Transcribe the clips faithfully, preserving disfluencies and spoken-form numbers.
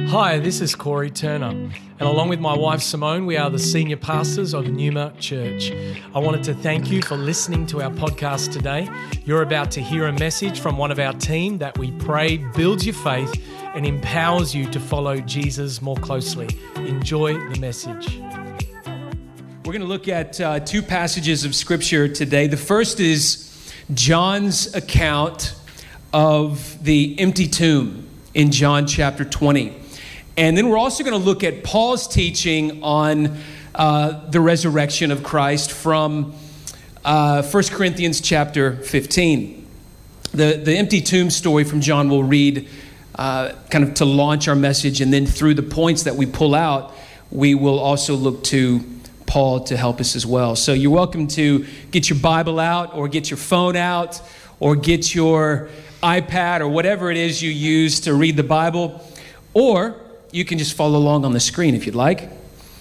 Hi, this is Corey Turner, and along with my wife Simone, we are the senior pastors of Numa Church. I wanted to thank you for listening to our podcast today. You're about to hear a message from one of our team that we pray builds your faith and empowers you to follow Jesus more closely. Enjoy the message. We're going to look at uh, two passages of Scripture today. The first is John's account of the empty tomb in John chapter twenty. And then we're also going to look at Paul's teaching on uh, the resurrection of Christ from uh, First Corinthians chapter fifteen. The, the empty tomb story from John we'll read uh, kind of to launch our message, and then through the points that we pull out, we will also look to Paul to help us as well. So you're welcome to get your Bible out, or get your phone out, or get your iPad, or whatever it is you use to read the Bible, or you can just follow along on the screen if you'd like.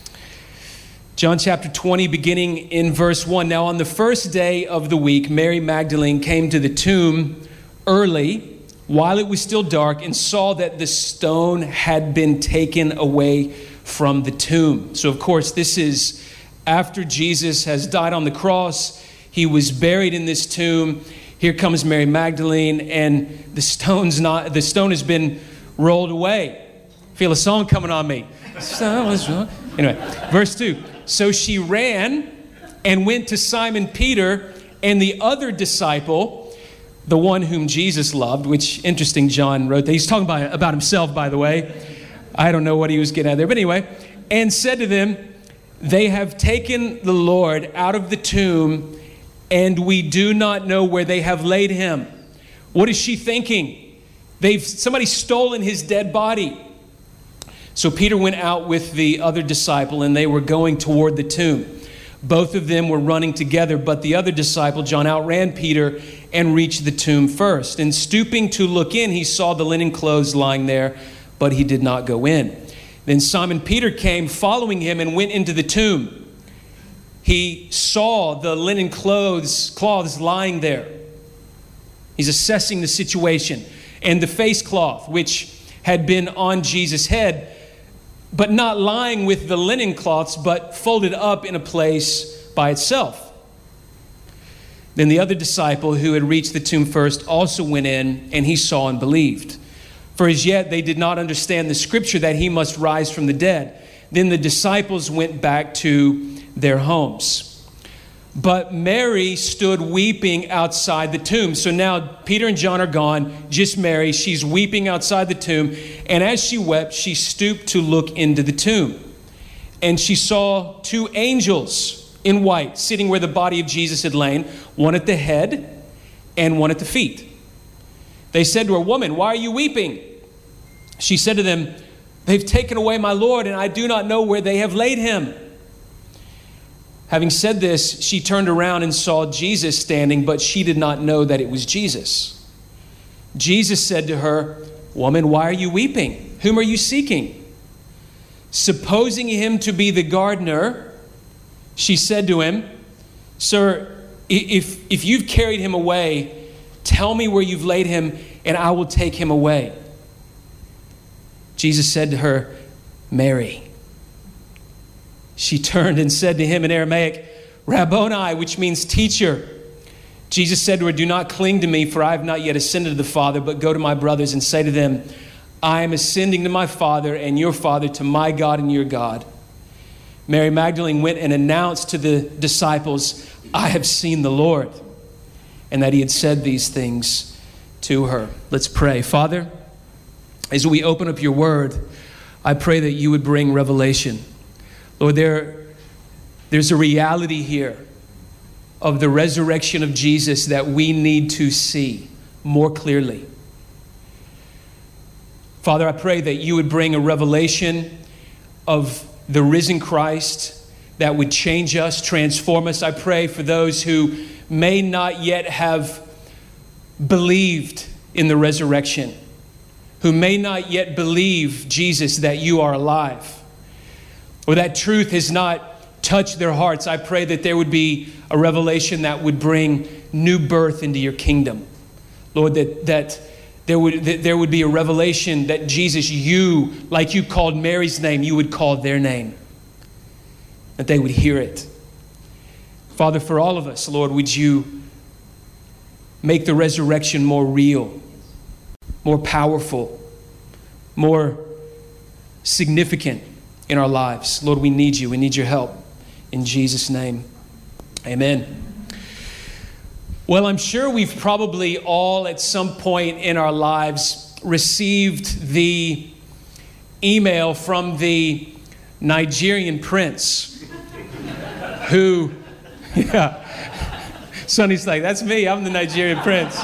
John chapter twenty, beginning in verse one. Now on the first day of the week, Mary Magdalene came to the tomb early, while it was still dark, and saw that the stone had been taken away from the tomb. So of course, this is after Jesus has died on the cross. He was buried in this tomb. Here comes Mary Magdalene, and the stone's not the stone has been rolled away. Feel a song coming on me. Anyway, verse two. So she ran and went to Simon Peter and the other disciple, the one whom Jesus loved, which, interesting, John wrote that. He's talking about, about himself, by the way. I don't know what he was getting at there. But anyway, and said to them, they have taken the Lord out of the tomb, and we do not know where they have laid him. What is she thinking? They've somebody's stolen his dead body. So Peter went out with the other disciple, and they were going toward the tomb. Both of them were running together, but the other disciple, John, outran Peter and reached the tomb first. And stooping to look in, he saw the linen clothes lying there, but he did not go in. Then Simon Peter came, following him, and went into the tomb. He saw the linen clothes, cloths lying there. He's assessing the situation. And the face cloth, which had been on Jesus' head, but not lying with the linen cloths, but folded up in a place by itself. Then the other disciple who had reached the tomb first also went in, and he saw and believed. For as yet they did not understand the scripture that he must rise from the dead. Then the disciples went back to their homes. But Mary stood weeping outside the tomb. So now Peter and John are gone, just Mary. She's weeping outside the tomb. And as she wept, she stooped to look into the tomb. And she saw two angels in white sitting where the body of Jesus had lain, one at the head and one at the feet. They said to her, "Woman, why are you weeping?" She said to them, "They've taken away my Lord, and I do not know where they have laid him." Having said this, she turned around and saw Jesus standing, but she did not know that it was Jesus. Jesus said to her, "Woman, why are you weeping? Whom are you seeking?" Supposing him to be the gardener, she said to him, "Sir, if, if you've carried him away, tell me where you've laid him, and I will take him away." Jesus said to her, "Mary." She turned and said to him in Aramaic, "Rabboni," which means teacher. Jesus said to her, "Do not cling to me, for I have not yet ascended to the Father, but go to my brothers and say to them, I am ascending to my Father and your Father, to my God and your God." Mary Magdalene went and announced to the disciples, "I have seen the Lord," and that he had said these things to her. Let's pray. Father, as we open up your word, I pray that you would bring revelation. Lord, there, there's a reality here of the resurrection of Jesus that we need to see more clearly. Father, I pray that you would bring a revelation of the risen Christ that would change us, transform us. I pray for those who may not yet have believed in the resurrection, who may not yet believe, Jesus, that you are alive, or that truth has not touched their hearts. I pray that there would be a revelation that would bring new birth into your kingdom. Lord, that, that there would, there would be a revelation that Jesus, you, like you called Mary's name, you would call their name. That they would hear it. Father, for all of us, Lord, would you make the resurrection more real, more powerful, more significant in our lives. Lord, we need you. We need your help. In Jesus' name, amen. Well, I'm sure we've probably all at some point in our lives received the email from the Nigerian prince who, yeah, Sonny's like, that's me, I'm the Nigerian prince.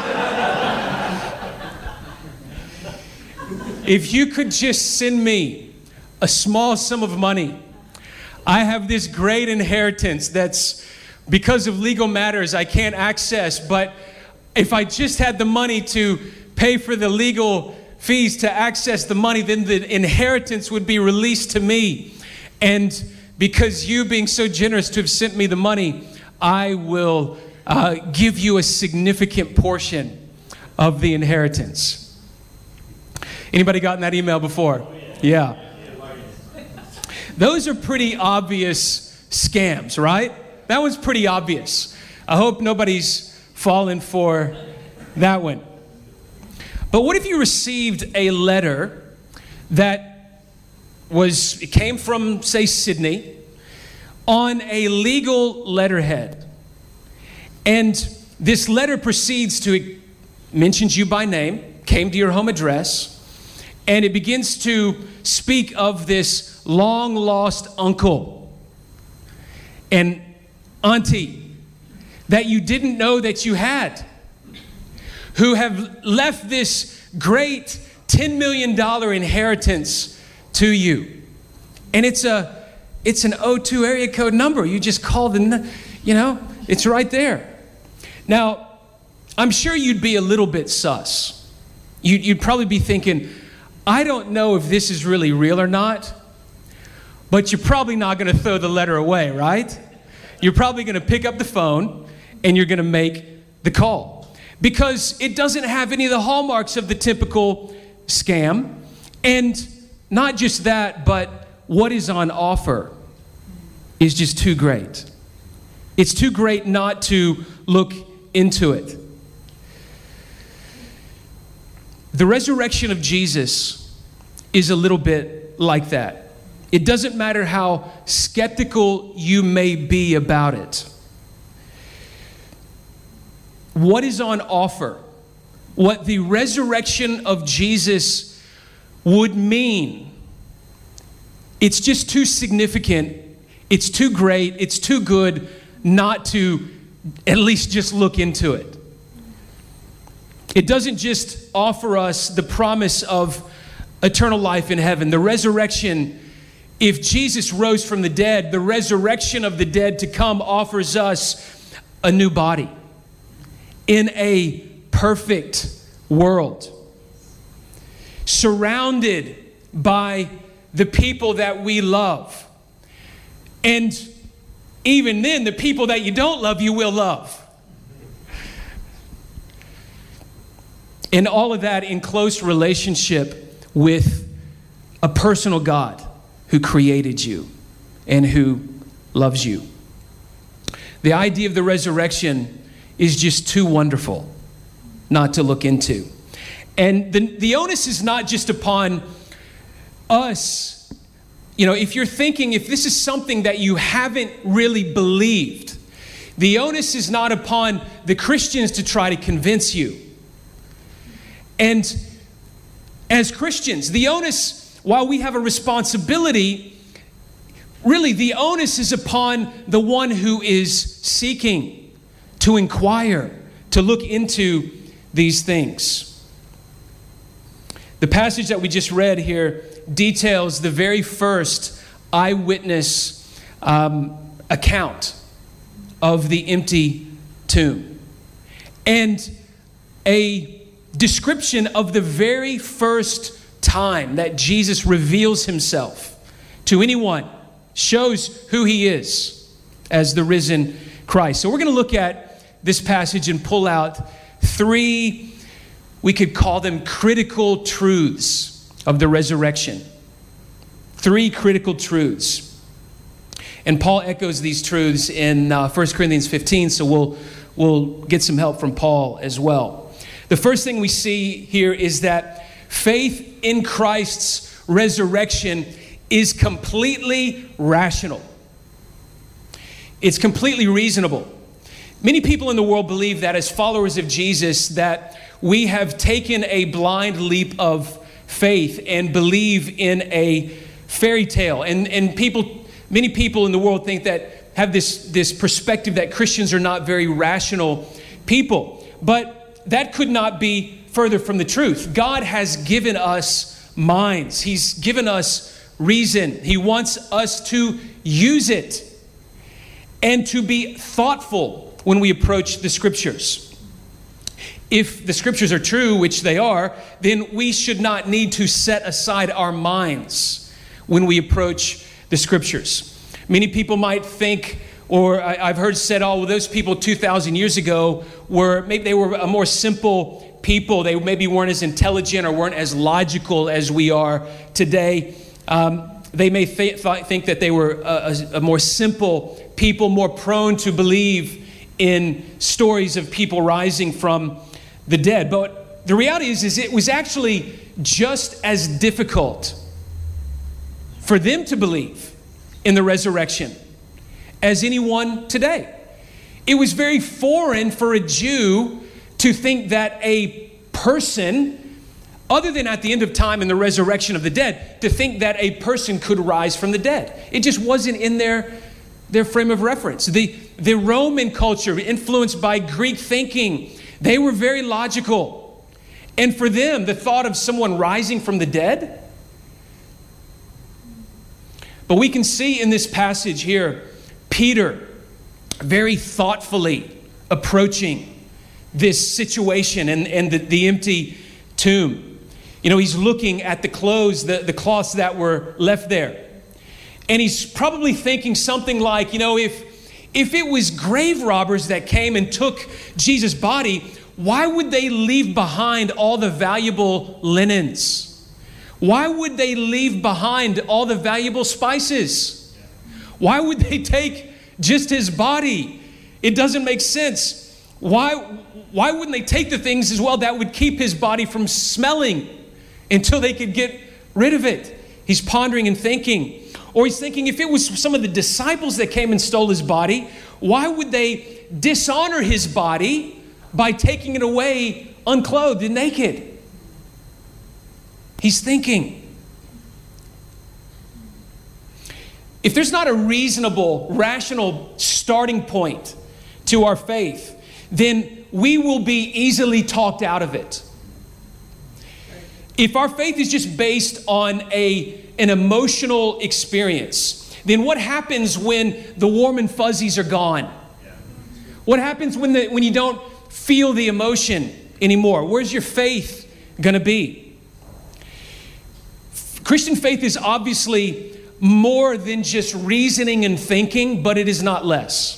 If you could just send me a small sum of money, I have this great inheritance that's, because of legal matters, I can't access, but if I just had the money to pay for the legal fees to access the money, then the inheritance would be released to me. And because you being so generous to have sent me the money, I will uh, give you a significant portion of the inheritance. Anybody gotten that email before? Yeah. Those are pretty obvious scams, right? That one's pretty obvious. I hope nobody's fallen for that one. But what if you received a letter that was, it came from, say, Sydney, on a legal letterhead. And this letter proceeds to, it mentions you by name, came to your home address, and it begins to speak of this long-lost uncle and auntie that you didn't know that you had, who have left this great ten million dollars inheritance to you. And it's a it's an oh two area code number. You just call the, you know, it's right there. Now, I'm sure you'd be a little bit sus. You'd, you'd probably be thinking, I don't know if this is really real or not, but you're probably not going to throw the letter away, right? You're probably going to pick up the phone and you're going to make the call, because it doesn't have any of the hallmarks of the typical scam. And not just that, but what is on offer is just too great. It's too great not to look into it. The resurrection of Jesus is a little bit like that. It doesn't matter how skeptical you may be about it. What is on offer, what the resurrection of Jesus would mean, it's just too significant, it's too great, it's too good not to at least just look into it. It doesn't just offer us the promise of eternal life in heaven. The resurrection, if Jesus rose from the dead, the resurrection of the dead to come offers us a new body in a perfect world, surrounded by the people that we love. And even then, the people that you don't love, you will love. And all of that in close relationship with a personal God who created you and who loves you. The idea of the resurrection is just too wonderful not to look into. And the, the onus is not just upon us. You know, if you're thinking, if this is something that you haven't really believed, the onus is not upon the Christians to try to convince you. And as Christians, the onus, while we have a responsibility, really the onus is upon the one who is seeking to inquire, to look into these things. The passage that we just read here details the very first eyewitness um, account of the empty tomb, and a description of the very first time that Jesus reveals himself to anyone, shows who he is as the risen Christ. So we're going to look at this passage and pull out three We could call them critical truths of the resurrection. Three critical truths. And Paul echoes these truths in uh, First Corinthians fifteen, so we'll, we'll get some help from Paul as well. The first thing we see here is that faith in Christ's resurrection is completely rational. It's completely reasonable. Many people in the world believe that as followers of Jesus, that we have taken a blind leap of faith and believe in a fairy tale. And, and people, many people in the world think that, have this, this perspective that Christians are not very rational people. But that could not be further from the truth. God has given us minds. He's given us reason. He wants us to use it and to be thoughtful when we approach the scriptures. If the scriptures are true, which they are, then we should not need to set aside our minds when we approach the scriptures. Many people might think, or I've heard said, oh, well, those people two thousand years ago were, maybe they were a more simple people. They maybe weren't as intelligent or weren't as logical as we are today. Um, they may th- th- think that they were a, a, a more simple people, more prone to believe in stories of people rising from the dead. But the reality is, is it was actually just as difficult for them to believe in the resurrection as anyone today. It was very foreign for a Jew to think that a person, other than at the end of time and the resurrection of the dead, to think that a person could rise from the dead. It just wasn't in their, their frame of reference. The, the Roman culture, influenced by Greek thinking, they were very logical. And for them, the thought of someone rising from the dead. But we can see in this passage here, Peter very thoughtfully approaching this situation and, and the, the empty tomb. You know, he's looking at the clothes, the, the cloths that were left there. And he's probably thinking something like, you know, if, if it was grave robbers that came and took Jesus' body, why would they leave behind all the valuable linens? Why would they leave behind all the valuable spices? Why would they take just his body? It doesn't make sense. Why, why wouldn't they take the things as well that would keep his body from smelling until they could get rid of it? He's pondering and thinking. Or he's thinking, if it was some of the disciples that came and stole his body, why would they dishonor his body by taking it away unclothed and naked? He's thinking. If there's not a reasonable, rational starting point to our faith, then we will be easily talked out of it. If our faith is just based on a, an emotional experience, then what happens when the warm and fuzzies are gone? What happens when, the, when you don't feel the emotion anymore? Where's your faith going to be? Christian faith is obviously more than just reasoning and thinking, but it is not less.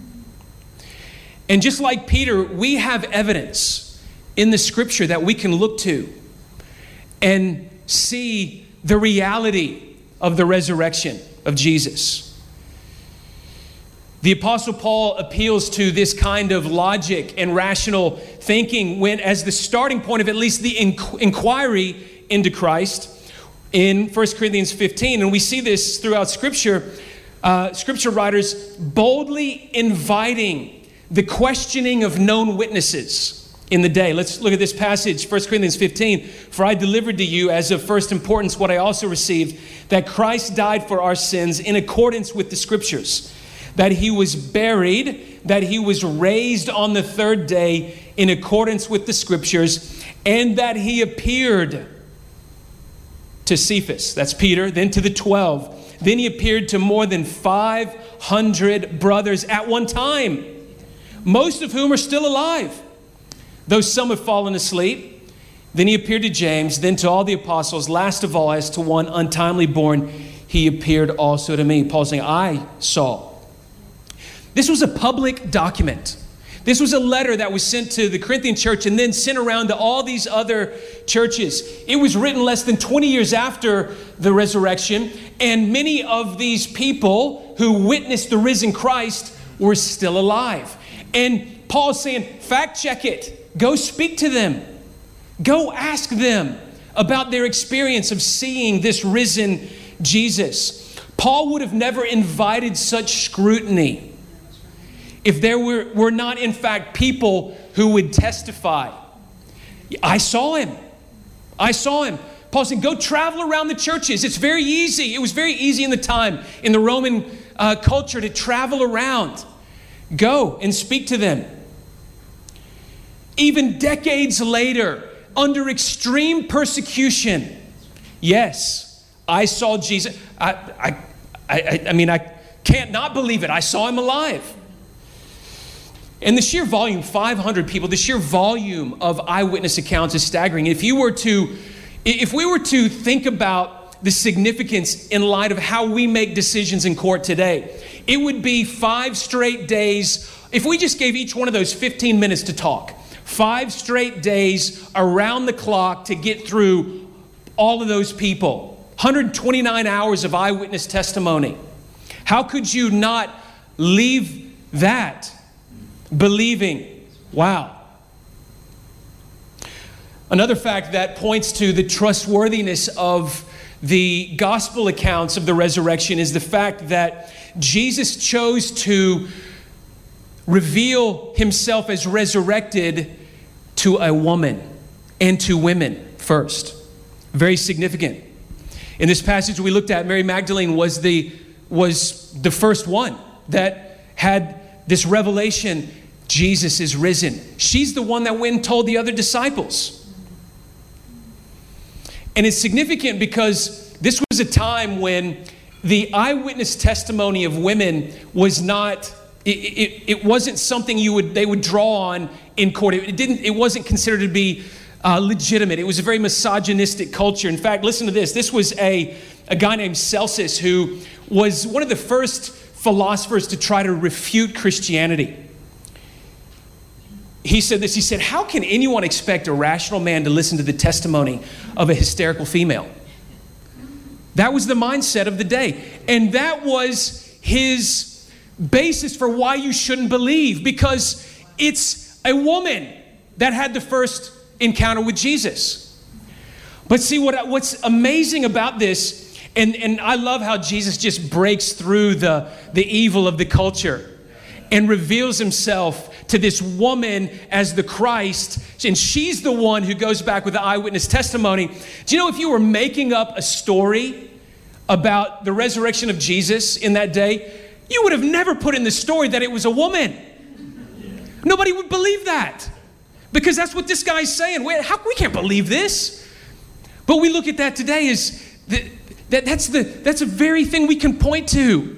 And just like Peter, we have evidence in the scripture that we can look to and see the reality of the resurrection of Jesus. The Apostle Paul appeals to this kind of logic and rational thinking when, as the starting point of at least the inquiry into Christ in First Corinthians fifteen. And we see this throughout Scripture. Uh, scripture writers boldly inviting the questioning of known witnesses in the day. Let's look at this passage, First Corinthians fifteen. For I delivered to you as of first importance what I also received, that Christ died for our sins in accordance with the Scriptures, that he was buried, that he was raised on the third day in accordance with the Scriptures, and that he appeared to Cephas, that's Peter, then to the twelve. Then he appeared to more than five hundred brothers at one time, most of whom are still alive, though some have fallen asleep. Then he appeared to James, then to all the apostles. Last of all, as to one untimely born, he appeared also to me. Paul saying, I saw. This was a public document. this was a letter that was sent to the Corinthian church and then sent around to all these other churches. It was written less than twenty years after the resurrection, and many of these people who witnessed the risen Christ were still alive. And Paul's saying, fact check it. Go speak to them. Go ask them about their experience of seeing this risen Jesus. Paul would have never invited such scrutiny if there were, were not, in fact, people who would testify. I saw him. I saw him. Paul said, go travel around the churches. It's very easy. It was very easy in the time, in the Roman uh, culture, to travel around. Go and speak to them. Even decades later, under extreme persecution, yes, I saw Jesus. I, I, I, I mean, I can't not believe it. I saw him alive. And the sheer volume, five hundred people, the sheer volume of eyewitness accounts is staggering. If you were to, if we were to think about the significance in light of how we make decisions in court today, it would be five straight days. If we just gave each one of those fifteen minutes to talk, five straight days around the clock to get through all of those people, one hundred twenty-nine hours of eyewitness testimony. How could you not leave that believing, wow? Another fact that points to the trustworthiness of the gospel accounts of the resurrection is the fact that Jesus chose to reveal himself as resurrected to a woman and to women first. Very significant. In this passage we looked at, Mary Magdalene was the, was the first one that had this revelation, Jesus is risen. She's the one that went and told the other disciples. And it's significant because this was a time when the eyewitness testimony of women was not, it, it, it wasn't something you would they would draw on in court. It didn't. It wasn't considered to be uh, legitimate. It was a very misogynistic culture. In fact, listen to this. This was a, a guy named Celsus who was one of the first philosophers to try to refute Christianity. He said this. He said, how can anyone expect a rational man to listen to the testimony of a hysterical female? That was the mindset of the day. And that was his basis for why you shouldn't believe, because it's a woman that had the first encounter with Jesus. But see, what what's amazing about this, and, and I love how Jesus just breaks through the, the evil of the culture and reveals himself to this woman as the Christ, and she's the one who goes back with the eyewitness testimony. Do you know, if you were making up a story about the resurrection of Jesus in that day, you would have never put in the story that it was a woman. Nobody would believe that, because that's what this guy's saying. Wait, how we can't believe this? But we look at that today as the, that that's the that's a very thing we can point to.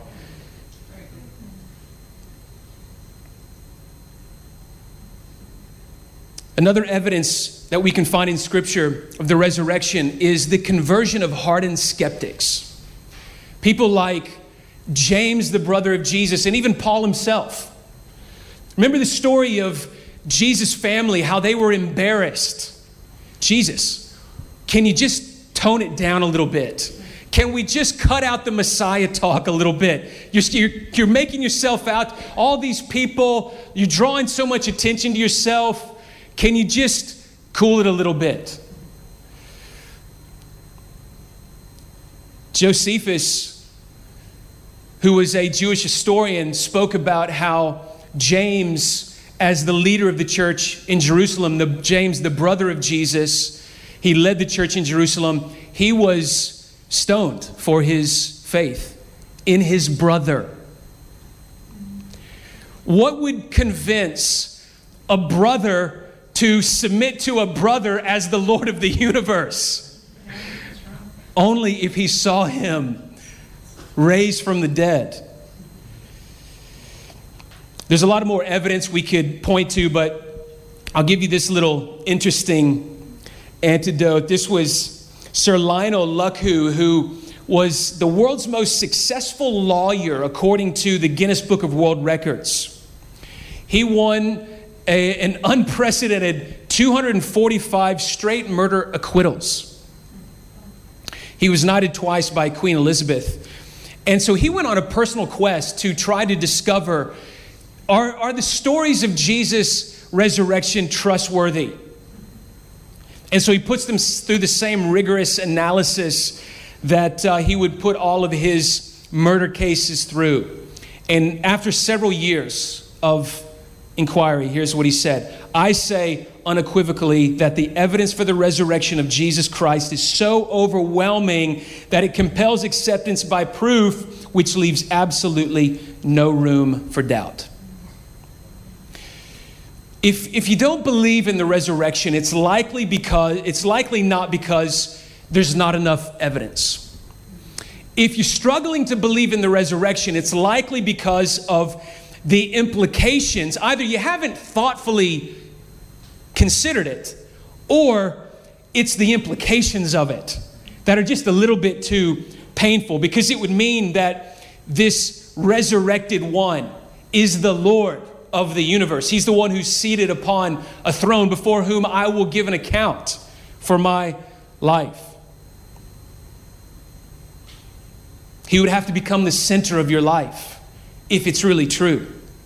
Another evidence that we can find in Scripture of the resurrection is the conversion of hardened skeptics. People like James, the brother of Jesus, and even Paul himself. Remember the story of Jesus' family, how they were embarrassed. Jesus, can you just tone it down a little bit? Can we just cut out the Messiah talk a little bit? You're, you're, you're making yourself out. All these people, you're drawing so much attention to yourself. Can you just cool it a little bit? Josephus, who was a Jewish historian, spoke about how James, as the leader of the church in Jerusalem, the James, the brother of Jesus, he led the church in Jerusalem. He was stoned for his faith in his brother. What would convince a brother to submit to a brother as the Lord of the universe? Only if he saw him raised from the dead. There's a lot of more evidence we could point to, but I'll give you this little interesting antidote. This was Sir Lionel Luckhoo, who was the world's most successful lawyer according to the Guinness Book of World Records. He won a, an unprecedented two hundred forty-five straight murder acquittals. He was knighted twice by Queen Elizabeth. And so he went on a personal quest to try to discover, are, are the stories of Jesus' resurrection trustworthy? And so he puts them through the same rigorous analysis that uh, he would put all of his murder cases through. And after several years of inquiry, here's what he said. I say unequivocally that the evidence for the resurrection of Jesus Christ is so overwhelming that it compels acceptance by proof, which leaves absolutely no room for doubt. If, if you don't believe in the resurrection, it's likely because it's likely not because there's not enough evidence. If you're struggling to believe in the resurrection, it's likely because of the implications. Either you haven't thoughtfully considered it, or it's the implications of it that are just a little bit too painful, because it would mean that this resurrected one is the Lord of the universe. He's the one who's seated upon a throne before whom I will give an account for my life. He would have to become the center of your life if it's really true.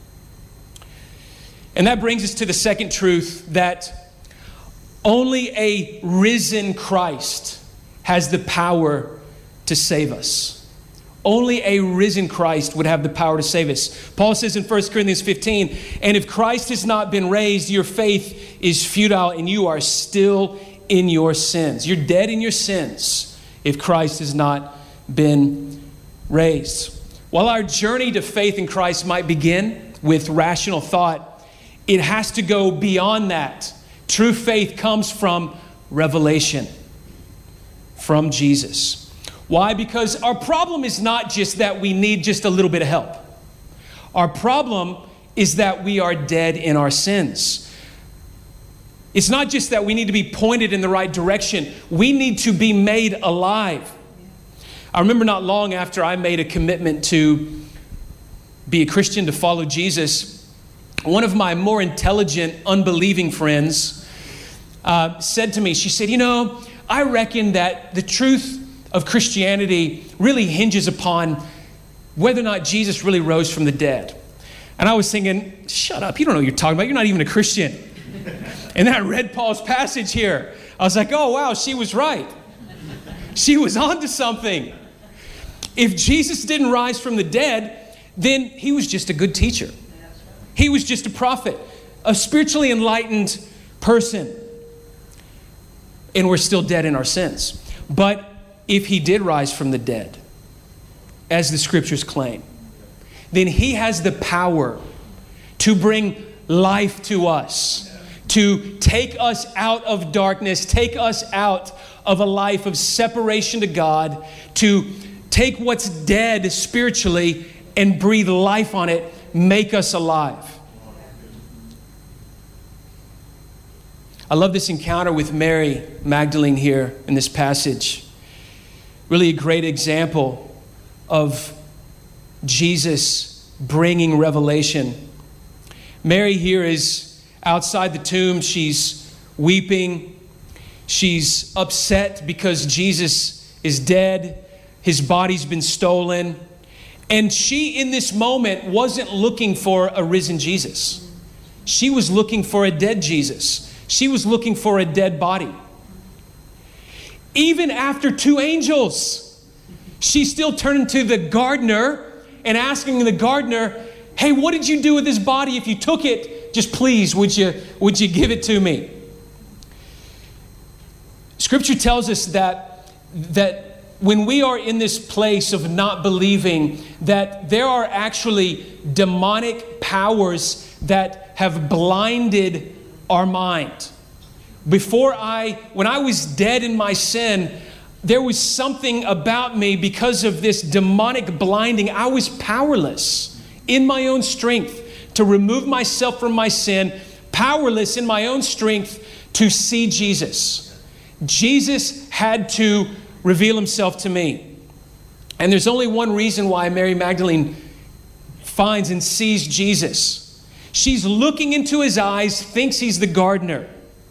And that brings us to the second truth, that only a risen Christ has the power to save us. Only a risen Christ would have the power to save us. Paul says in First Corinthians fifteen, and if Christ has not been raised, your faith is futile and you are still in your sins. You're dead in your sins if Christ has not been raised. While our journey to faith in Christ might begin with rational thought, it has to go beyond that. True faith comes from revelation from Jesus. Why? Because our problem is not just that we need just a little bit of help. Our problem is that we are dead in our sins. It's not just that we need to be pointed in the right direction. We need to be made alive. I remember not long after I made a commitment to be a Christian, to follow Jesus, one of my more intelligent, unbelieving friends uh, said to me, she said, you know, I reckon that the truth of Christianity really hinges upon whether or not Jesus really rose from the dead. And I was thinking, shut up, you don't know what you're talking about. You're not even a Christian. And then I read Paul's passage here. I was like, oh, wow, she was right. She was onto something. If Jesus didn't rise from the dead, then he was just a good teacher. He was just a prophet, a spiritually enlightened person. And we're still dead in our sins. But if he did rise from the dead, as the scriptures claim, then he has the power to bring life to us, to take us out of darkness, take us out of a life of separation to God, to take what's dead spiritually and breathe life on it, make us alive. I love this encounter with Mary Magdalene here in this passage. Really a great example of Jesus bringing revelation. Mary here is outside the tomb. She's weeping. She's upset because Jesus is dead. His body's been stolen. And she, in this moment, wasn't looking for a risen Jesus. She was looking for a dead Jesus. She was looking for a dead body. Even after two angels, she still turned to the gardener and asking the gardener, hey, what did you do with this body? If you took it, just please, would you, would you give it to me? Scripture tells us that, that when we are in this place of not believing, that there are actually demonic powers that have blinded our mind. Before I, when I was dead in my sin, there was something about me because of this demonic blinding. I was powerless in my own strength to remove myself from my sin, powerless in my own strength to see Jesus. Jesus had to reveal himself to me. And there's only one reason why Mary Magdalene finds and sees Jesus. She's looking into his eyes, thinks he's the gardener.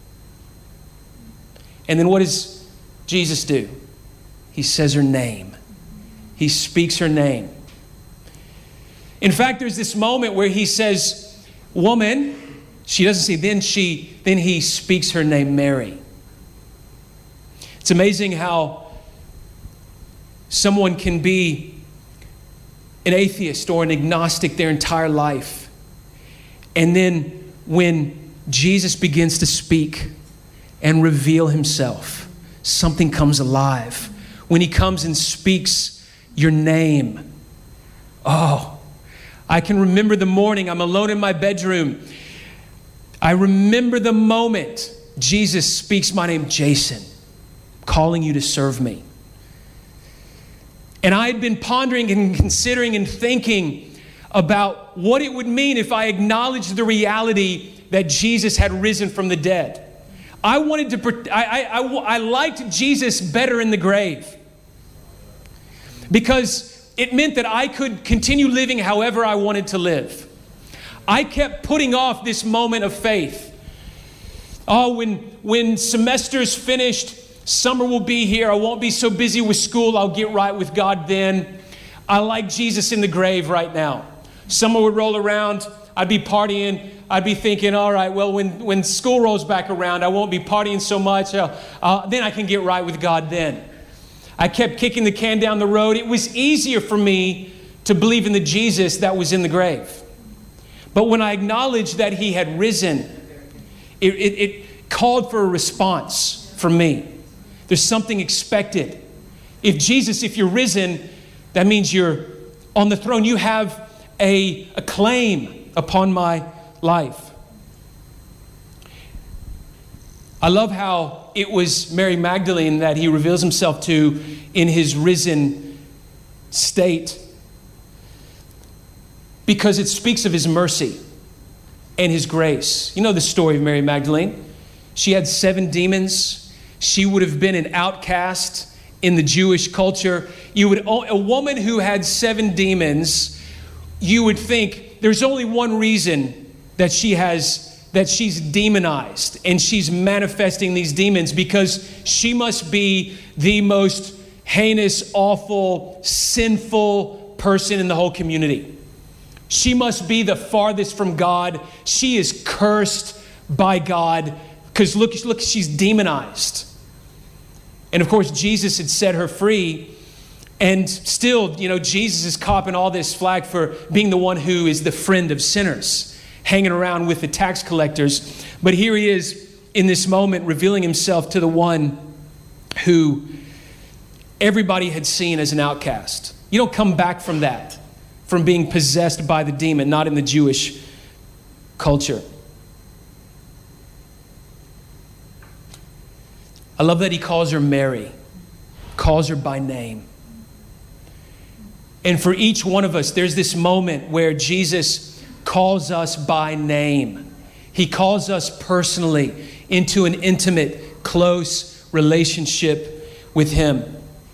And then what does Jesus do? He says her name. He speaks her name. In fact, there's this moment where he says, woman, she doesn't say, then she, then he speaks her name, Mary. It's amazing how someone can be an atheist or an agnostic their entire life. And then when Jesus begins to speak and reveal himself, something comes alive. When he comes and speaks your name. Oh, I can remember the morning I'm alone in my bedroom. I remember the moment Jesus speaks my name, Jason, calling you to serve me. And I had been pondering and considering and thinking about what it would mean if I acknowledged the reality that Jesus had risen from the dead. I wanted to, I, I, I, I liked Jesus better in the grave because it meant that I could continue living however I wanted to live. I kept putting off this moment of faith. Oh, when, when semester's finished, summer will be here. I won't be so busy with school. I'll get right with God then. I like Jesus in the grave right now. Summer would roll around. I'd be partying. I'd be thinking, all right, well, when, when school rolls back around, I won't be partying so much. Uh, uh, then I can get right with God then. I kept kicking the can down the road. It was easier for me to believe in the Jesus that was in the grave. But when I acknowledged that he had risen, it, it, it called for a response from me. There's something expected. If Jesus, if you're risen, that means you're on the throne. You have a, a claim upon my life. I love how it was Mary Magdalene that he reveals himself to in his risen state, because it speaks of his mercy and his grace. You know the story of Mary Magdalene. She had seven demons. She would have been an outcast in the Jewish culture. You would, a woman who had seven demons, you would think there's only one reason that she has, that she's demonized and she's manifesting these demons, because she must be the most heinous, awful, sinful person in the whole community. She must be the farthest from God. She is cursed by God because look, look, she's demonized. And of course, Jesus had set her free. And still, you know, Jesus is copping all this flack for being the one who is the friend of sinners, hanging around with the tax collectors. But here he is in this moment revealing himself to the one who everybody had seen as an outcast. You don't come back from that, from being possessed by the demon, not in the Jewish culture. I love that he calls her Mary, calls her by name. And for each one of us, there's this moment where Jesus calls us by name. He calls us personally into an intimate, close relationship with him.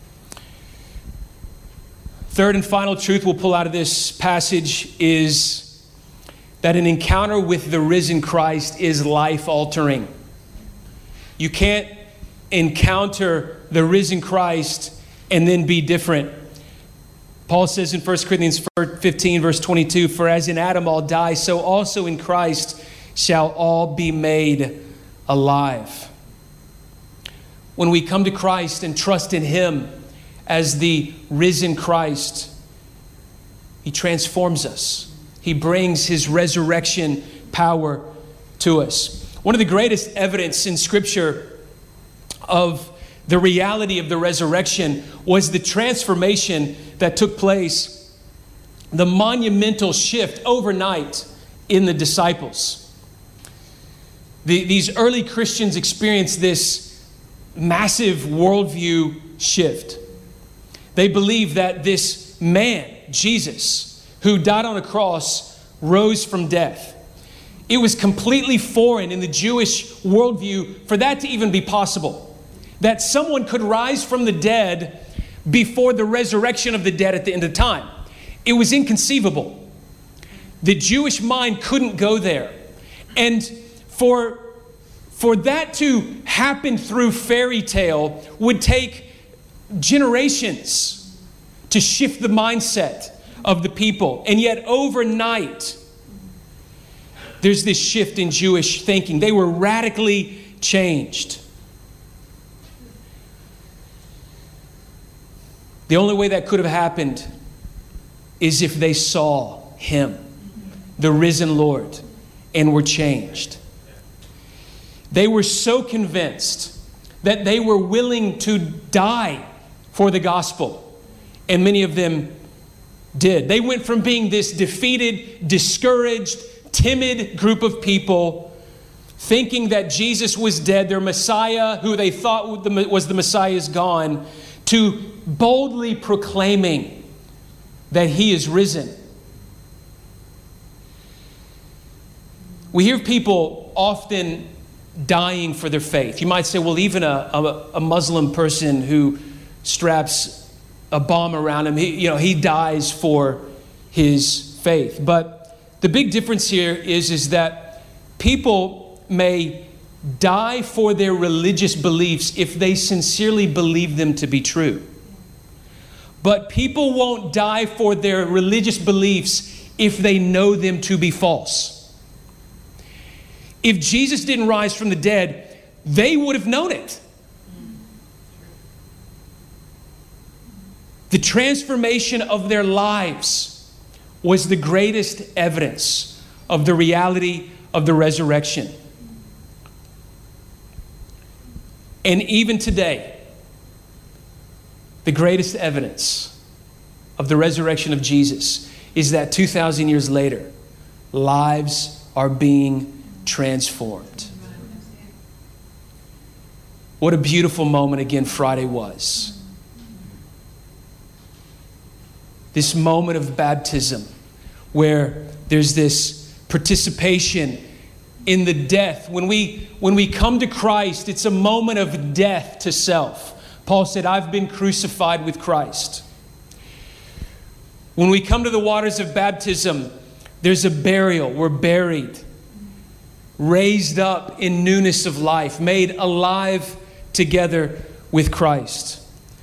Third and final truth we'll pull out of this passage is that an encounter with the risen Christ is life-altering. You can't encounter the risen Christ and then be different. Paul says in First Corinthians fifteen, verse twenty-two, "For as in Adam all die, so also in Christ shall all be made alive." When we come to Christ and trust in him as the risen Christ, he transforms us. He brings his resurrection power to us. One of the greatest evidence in Scripture of the reality of the resurrection was the transformation that took place, the monumental shift overnight in the disciples. The, these early Christians experienced this massive worldview shift. They believed that this man, Jesus, who died on a cross, rose from death. It was completely foreign in the Jewish worldview for that to even be possible. That someone could rise from the dead before the resurrection of the dead at the end of time. It was inconceivable. The Jewish mind couldn't go there. And for, for that to happen through fairy tale would take generations to shift the mindset of the people. And yet overnight, there's this shift in Jewish thinking. They were radically changed. The only way that could have happened is if they saw him, the risen Lord, and were changed. They were so convinced that they were willing to die for the gospel, and many of them did. They went from being this defeated, discouraged, timid group of people, thinking that Jesus was dead, their Messiah, who they thought was the Messiah, is gone, to boldly proclaiming that he is risen. We hear people often dying for their faith. You might say, well, even a, a, a Muslim person who straps a bomb around him, he, you know, he dies for his faith. But the big difference here is, is that people may die for their religious beliefs if they sincerely believe them to be true. But people won't die for their religious beliefs if they know them to be false. If Jesus didn't rise from the dead, they would have known it. The transformation of their lives was the greatest evidence of the reality of the resurrection. And even today, the greatest evidence of the resurrection of Jesus is that two thousand years later, lives are being transformed. What a beautiful moment again Friday was. This moment of baptism where there's this participation in the death. When we, when we come to Christ, it's a moment of death to self. Paul said, I've been crucified with Christ. When we come to the waters of baptism, there's a burial. We're buried, raised up in newness of life, made alive together with Christ.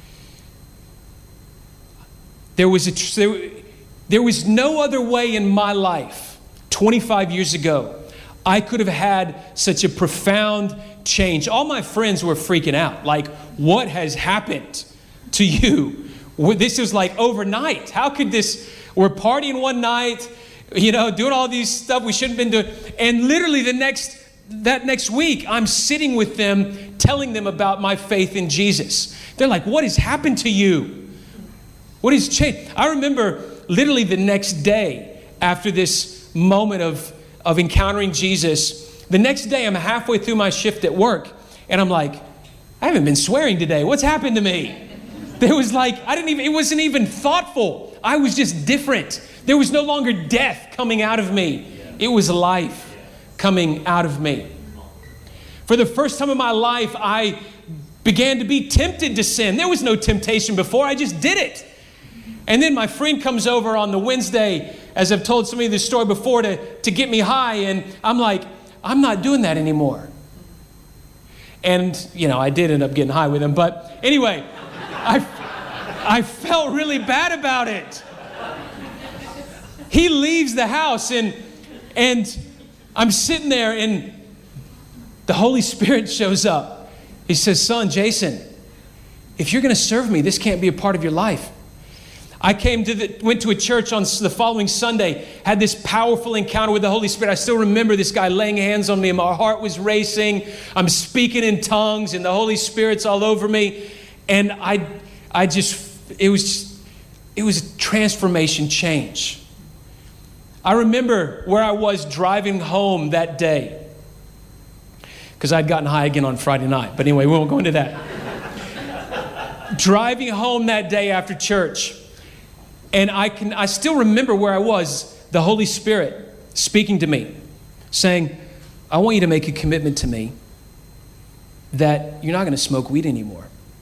There was, a, there, there was no other way in my life twenty-five years ago I could have had such a profound change. All my friends were freaking out. Like, what has happened to you? This was like overnight. How could this, we're partying one night, you know, doing all these stuff we shouldn't have been doing. And literally the next, that next week, I'm sitting with them, telling them about my faith in Jesus. They're like, what has happened to you? What has changed? I remember literally the next day after this moment of, of encountering Jesus, the next day I'm halfway through my shift at work and I'm like, I haven't been swearing today. What's happened to me? There was like, I didn't even, it wasn't even thoughtful. I was just different. There was no longer death coming out of me. It was life coming out of me. For the first time in my life, I began to be tempted to sin. There was no temptation before. I just did it. And then my friend comes over on the Wednesday, as I've told somebody this story before, to, to get me high. And I'm like, I'm not doing that anymore. And, you know, I did end up getting high with him. But anyway, I, I felt really bad about it. He leaves the house and, and I'm sitting there and the Holy Spirit shows up. He says, son, Jason, if you're going to serve me, this can't be a part of your life. I came to the, went to a church on the following Sunday, had this powerful encounter with the Holy Spirit. I still remember this guy laying hands on me and my heart was racing. I'm speaking in tongues and the Holy Spirit's all over me. And I, I just, it was, just, it was a transformation change. I remember where I was driving home that day because I'd gotten high again on Friday night. But anyway, we won't go into that. Driving home that day after church. And I can I still remember where I was, the Holy Spirit speaking to me, saying, I want you to make a commitment to me that you're not going to smoke weed anymore.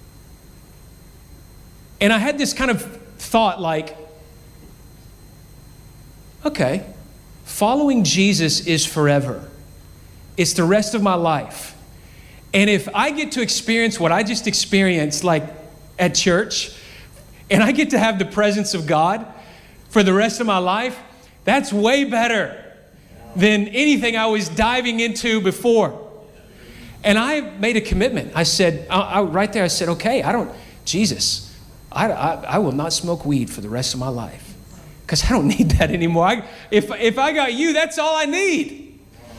And I had this kind of thought like, okay, following Jesus is forever. It's the rest of my life. And if I get to experience what I just experienced, like at church, and I get to have the presence of God for the rest of my life, that's way better than anything I was diving into before. And I made a commitment. I said, I, I, right there, I said, okay, I don't, Jesus, I, I, I will not smoke weed for the rest of my life because I don't need that anymore. I, if, if I got you, that's all I need.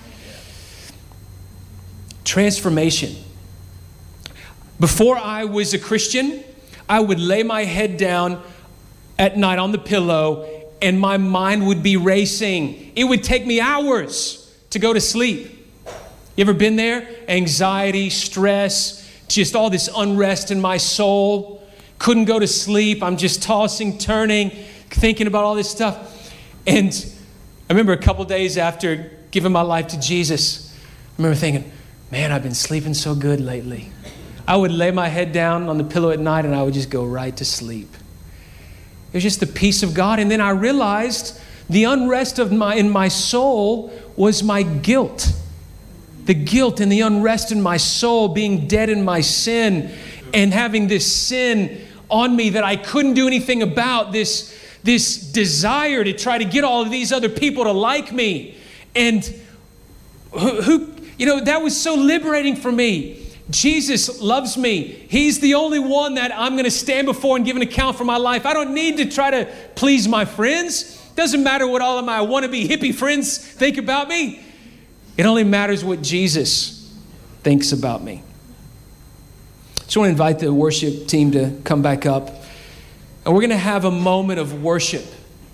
Transformation. Before I was a Christian, I would lay my head down at night on the pillow and my mind would be racing. It would take me hours to go to sleep. You ever been there? Anxiety, stress, just all this unrest in my soul. Couldn't go to sleep. I'm just tossing, turning, thinking about all this stuff. And I remember a couple days after giving my life to Jesus, I remember thinking, man, I've been sleeping so good lately. I would lay my head down on the pillow at night and I would just go right to sleep. It was just the peace of God. And then I realized the unrest of my in my soul was my guilt. The guilt and the unrest in my soul, being dead in my sin and having this sin on me that I couldn't do anything about, this, this desire to try to get all of these other people to like me. And who, who you know, that was so liberating for me. Jesus loves me. He's the only one that I'm going to stand before and give an account for my life. I don't need to try to please my friends. Doesn't matter what all of my wannabe hippie friends think about me. It only matters what Jesus thinks about me. I just want to invite the worship team to come back up. And we're going to have a moment of worship,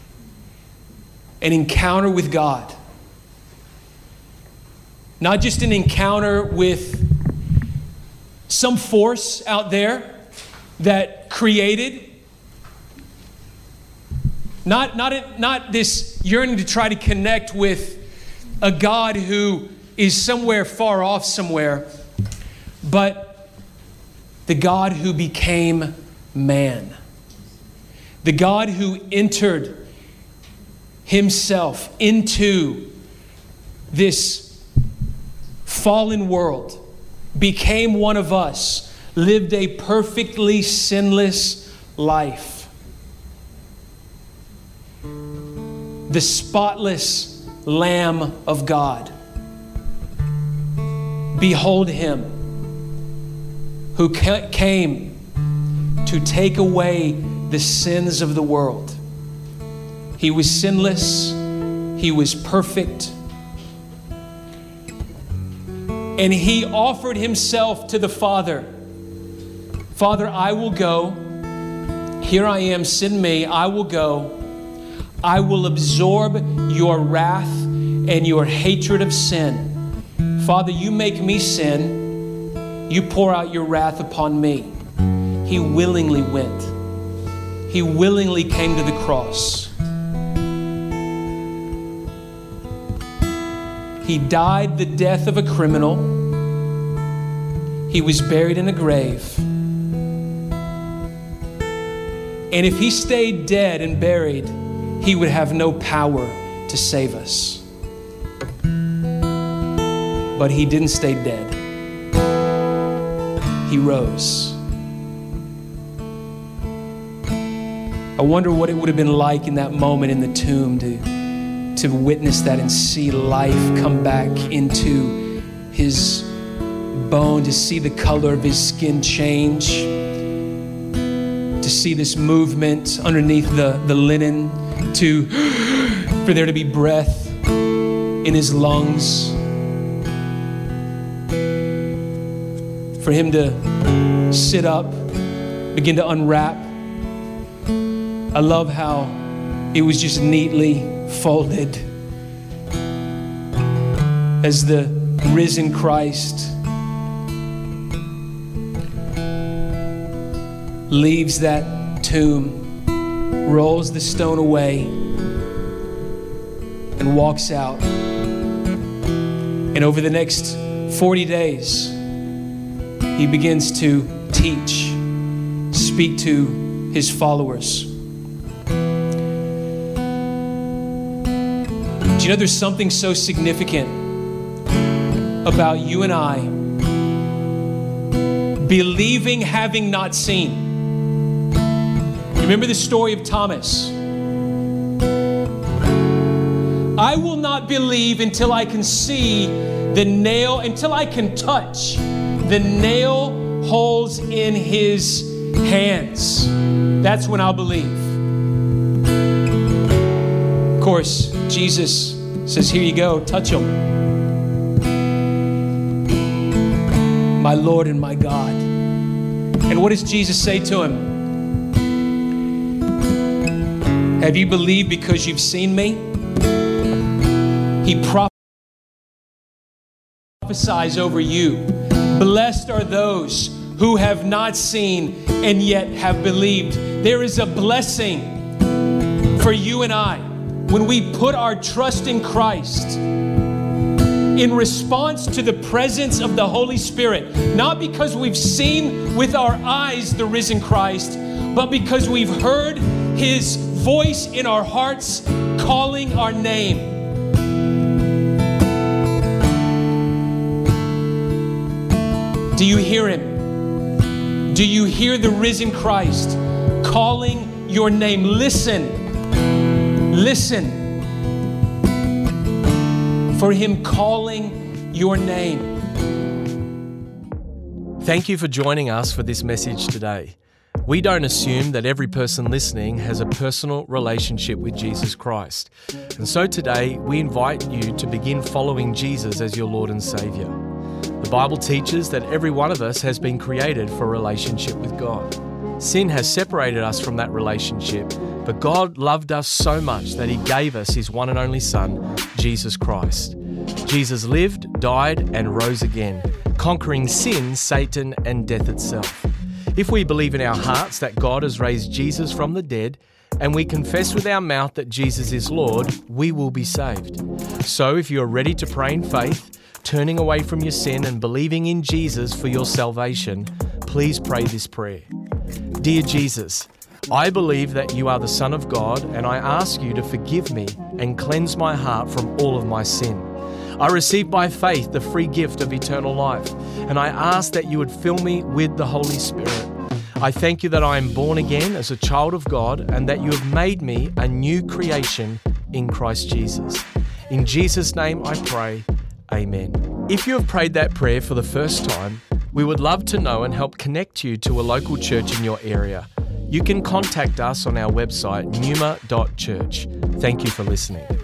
an encounter with God. Not just an encounter with some force out there that created. Not, not, not this yearning to try to connect with a God who is somewhere far off somewhere, but the God who became man. The God who entered himself into this fallen world, became one of us, lived a perfectly sinless life. The spotless Lamb of God. Behold him who came to take away the sins of the world. He was sinless. He was perfect. And he offered himself to the Father. Father, I will go. Here I am, send me. I will go. I will absorb your wrath and your hatred of sin. Father, you make me sin. You pour out your wrath upon me. He willingly went. He willingly came to the cross. He died the death of a criminal. He was buried in a grave. And if he stayed dead and buried, he would have no power to save us. But he didn't stay dead. He rose. I wonder what it would have been like in that moment in the tomb to, to witness that and see life come back into his bone, to see the color of his skin change, to see this movement underneath the, the linen, to for there to be breath in his lungs, for him to sit up, begin to unwrap. I love how it was just neatly folded as the risen Christ leaves that tomb, rolls the stone away, and walks out. And over the next forty days, he begins to teach, speak to his followers. But you know, there's something so significant about you and I believing having not seen. Remember the story of Thomas? I will not believe until I can see the nail, until I can touch the nail holes in his hands. That's when I'll believe. Of course, Jesus says, here you go, touch him. My Lord and my God. And what does Jesus say to him? Have you believed because you've seen me? He prophesies over you. Blessed are those who have not seen and yet have believed. There is a blessing for you and I when we put our trust in Christ in response to the presence of the Holy Spirit, not because we've seen with our eyes the risen Christ, but because we've heard his voice in our hearts calling our name. Do you hear him? Do you hear the risen Christ calling your name? Listen, listen for him calling your name. Thank you for joining us for this message today. We don't assume that every person listening has a personal relationship with Jesus Christ. And so today, we invite you to begin following Jesus as your Lord and Savior. The Bible teaches that every one of us has been created for a relationship with God. Sin has separated us from that relationship, but God loved us so much that he gave us his one and only Son, Jesus Christ. Jesus lived, died, and rose again, conquering sin, Satan, and death itself. If we believe in our hearts that God has raised Jesus from the dead, and we confess with our mouth that Jesus is Lord, we will be saved. So if you are ready to pray in faith, turning away from your sin and believing in Jesus for your salvation, please pray this prayer. Dear Jesus, I believe that you are the Son of God, and I ask you to forgive me and cleanse my heart from all of my sin. I receive by faith the free gift of eternal life, and I ask that you would fill me with the Holy Spirit. I thank you that I am born again as a child of God, and that you have made me a new creation in Christ Jesus. In Jesus' name I pray, amen. If you have prayed that prayer for the first time, we would love to know and help connect you to a local church in your area. You can contact us on our website, numa dot church. Thank you for listening.